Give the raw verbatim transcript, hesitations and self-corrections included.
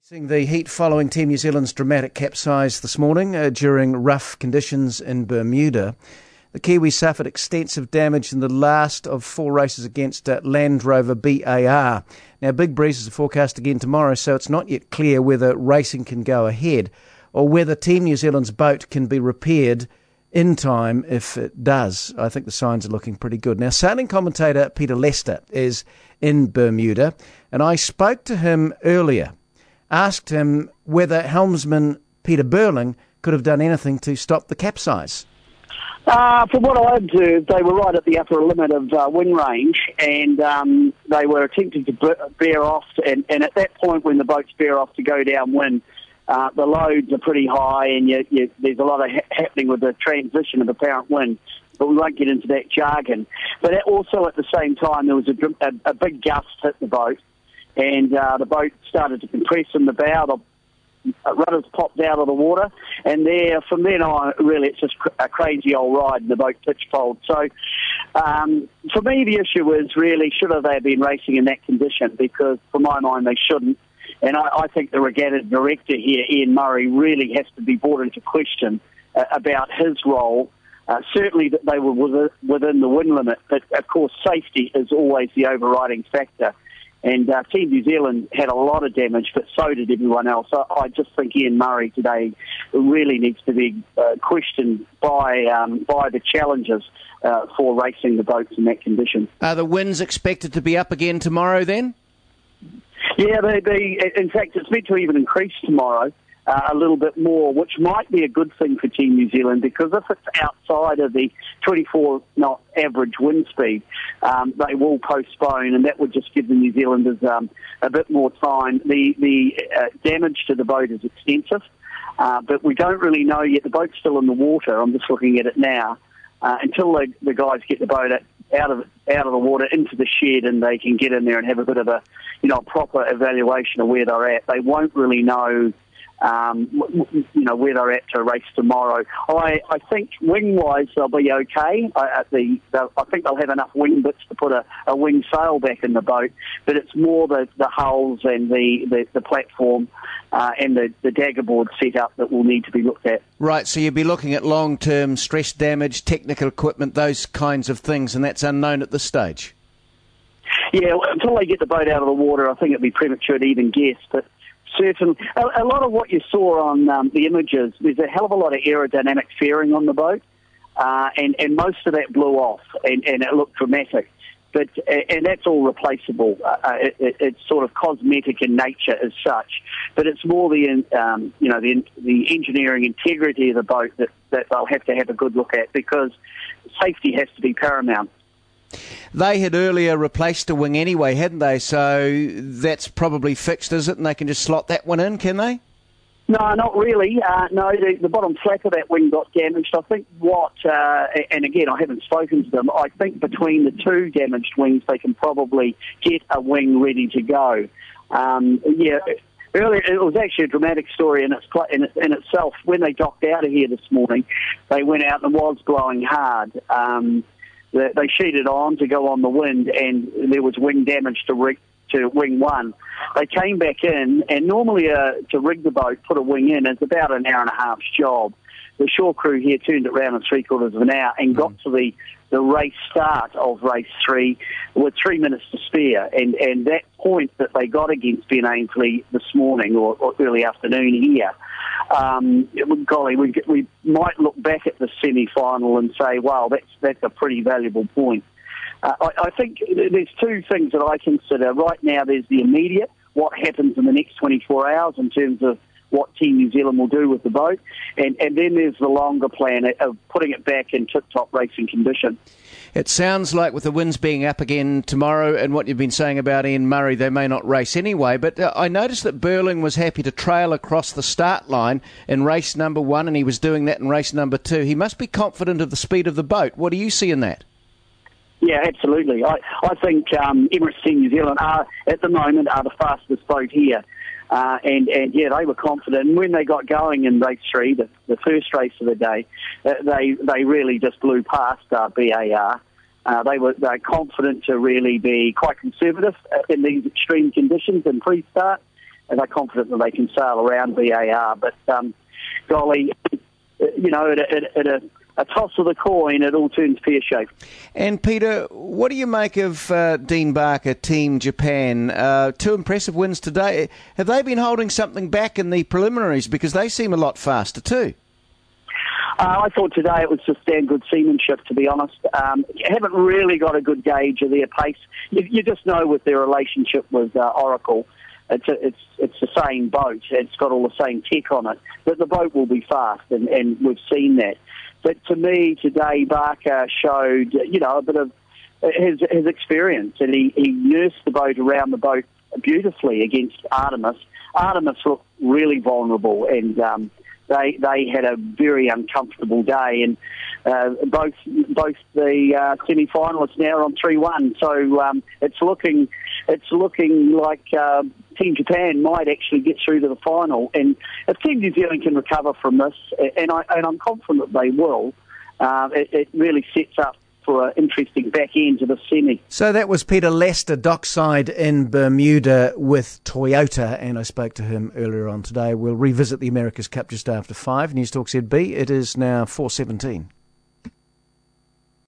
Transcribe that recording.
The heat following Team New Zealand's dramatic capsize this morning uh, during rough conditions in Bermuda. The Kiwis suffered extensive damage in the last of four races against uh, Land Rover B A R. Now, big breezes are forecast again tomorrow, so it's not yet clear whether racing can go ahead or whether Team New Zealand's boat can be repaired in time if it does. I think the signs are looking pretty good. Now, sailing commentator Peter Lester is in Bermuda, and I spoke to him earlier. Asked him whether helmsman Peter Burling could have done anything to stop the capsize. Uh, from what I observed, they were right at the upper limit of uh, wind range, and um, they were attempting to bear off, and, and at that point when the boats bear off to go downwind, uh, the loads are pretty high, and you, you, there's a lot of ha- happening with the transition of apparent wind, but we won't get into that jargon. But also at the same time, there was a, a, a big gust hit the boat, and uh, the boat started to compress in the bow. The rudders popped out of the water, and there, from then on, really, it's just a crazy old ride, and the boat pitch-poled. So, um, for me, the issue was really, should have they been racing in that condition? Because, for my mind, they shouldn't. And I, I think the regatta director here, Ian Murray, really has to be brought into question uh, about his role. Uh, certainly that they were within the wind limit, but, of course, safety is always the overriding factor. And uh, Team New Zealand had a lot of damage, but so did everyone else. I, I just think Ian Murray today really needs to be uh, questioned by um, by the challengers uh, for racing the boats in that condition. Are the winds expected to be up again tomorrow then? Yeah, they, they, in fact, it's meant to even increase tomorrow uh, a little bit more, which might be a good thing for Team New Zealand, because if it's outside of the twenty-four knot average wind speed, um, they will postpone, and that would just give the New Zealanders um, a bit more time. The, the uh, damage to the boat is extensive, uh, but we don't really know yet. The boat's still in the water. I'm just looking at it now. Uh, until the, the guys get the boat out of out of the water into the shed, and they can get in there and have a bit of a, you know, proper evaluation of where they're at, they won't really know Um, you know, where they're at to race tomorrow. I, I think wing-wise they'll be okay. I, at the, I think they'll have enough wing bits to put a, a wing sail back in the boat, but it's more the, the hulls and the, the, the platform uh, and the, the daggerboard setup that will need to be looked at. Right, so you'll be looking at long-term stress damage, technical equipment, those kinds of things, and that's unknown at this stage? Yeah, until they get the boat out of the water, I think it'd be premature to even guess, but Certainly. A, a lot of what you saw on um, the images, there's a hell of a lot of aerodynamic fairing on the boat, uh, and, and most of that blew off, and, and it looked dramatic. But and that's all replaceable. Uh, it, it, it's sort of cosmetic in nature as such, but it's more the um, you know the the engineering integrity of the boat that, that they'll have to have a good look at, because safety has to be paramount. They had earlier replaced a wing anyway, hadn't they? So that's probably fixed, is it? And they can just slot that one in, can they? No, not really. Uh, no, the, the bottom flap of that wing got damaged. I think what, uh, and again, I haven't spoken to them, I think between the two damaged wings, they can probably get a wing ready to go. Um, yeah, earlier, it was actually a dramatic story in, its, in, in itself. When they docked out of here this morning, they went out and it was blowing hard. Um, They sheeted on to go on the wind, and there was wing damage to rig, to wing one. They came back in, and normally uh, to rig the boat, put a wing in, is about an hour and a half's job. The shore crew here turned it around in three quarters of an hour and got to the, the race start of race three with three minutes to spare. And, and that point that they got against Ben Ainslie this morning, or, or early afternoon here, Um, golly, we, we might look back at the semi-final and say, wow, that's that's a pretty valuable point. Uh, I, I think there's two things that I consider. Right now, there's the immediate, what happens in the next twenty-four hours in terms of what Team New Zealand will do with the boat, and, and then there's the longer plan of putting it back in tip-top racing condition. It sounds like with the winds being up again tomorrow and what you've been saying about Ian Murray, they may not race anyway, but uh, I noticed that Burling was happy to trail across the start line in race number one, and he was doing that in race number two. He must be confident of the speed of the boat. What do you see in that? Yeah, absolutely. I, I think um, Emirates Team New Zealand are, at the moment, are the fastest boat here. Uh, and, and, yeah, they were confident. And when they got going in race three, the, the first race of the day, uh, they they really just blew past uh, B A R. Uh, they were they were confident to really be quite conservative in these extreme conditions in pre-start. and they're confident that they can sail around V A R. But, um, golly, you know, at a, at a, a toss of the coin, it all turns pear-shaped. And, Peter, what do you make of uh, Dean Barker, Team Japan? Uh, two impressive wins today. Have they been holding something back in the preliminaries? Because they seem a lot faster too. Uh, I thought today it was just damn good seamanship, to be honest. Um, you haven't really got a good gauge of their pace. You, you just know with their relationship with uh, Oracle, it's a, it's it's the same boat. It's got all the same tech on it. But the boat will be fast, and, and we've seen that. But to me, today, Barker showed, you know, a bit of his his experience, and he, he nursed the boat around the boat beautifully against Artemis. Artemis looked really vulnerable, and um, they they had a very uncomfortable day. And uh, both both the uh, semi-finalists now are on three one, so um, it's looking it's looking like uh, Team Japan might actually get through to the final. And if Team New Zealand can recover from this, and, I, and I'm confident they will, uh, it, it really sets up for an interesting back end to the semi. So that was Peter Lester, dockside in Bermuda with Toyota, and I spoke to him earlier on today. We'll revisit the America's Cup just after five. News Talk Z B. It is now four seventeen.